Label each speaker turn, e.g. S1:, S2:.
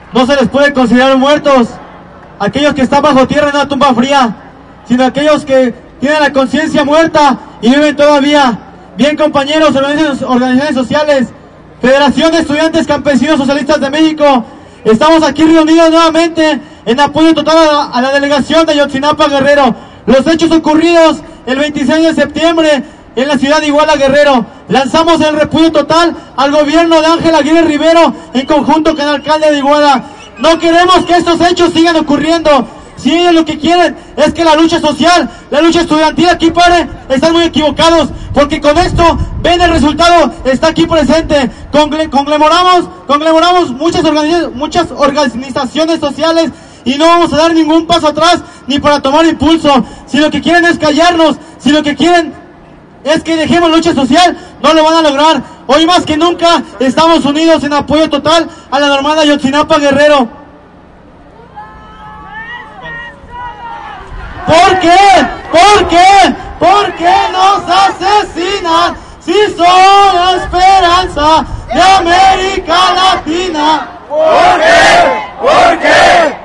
S1: no se les puede considerar muertos aquellos que están bajo tierra en una tumba fría, sino aquellos que tienen la conciencia muerta y viven todavía. Bien, compañeros, organizaciones sociales, Federación de Estudiantes Campesinos Socialistas de México, estamos aquí reunidos nuevamente en apoyo total a la delegación de Ayotzinapa, Guerrero. Los hechos ocurridos el 26 de septiembre en la ciudad de Iguala, Guerrero. Lanzamos el repudio total al gobierno de Ángel Aguirre Rivero en conjunto con el alcalde de Iguala. No queremos que estos hechos sigan ocurriendo. Si ellos lo que quieren es que la lucha social, la lucha estudiantil aquí pare, están muy equivocados, porque con esto ven el resultado, está aquí presente. Conglomeramos muchas organizaciones sociales y no vamos a dar ningún paso atrás ni para tomar impulso. Si lo que quieren es callarnos, si lo que quieren es que dejemos lucha social, no lo van a lograr. Hoy más que nunca estamos unidos en apoyo total a la normal de Ayotzinapa, Guerrero. ¿Por qué? ¿Por qué? ¿Por qué nos asesinan si son la esperanza de América Latina?
S2: ¿Por qué? ¿Por qué?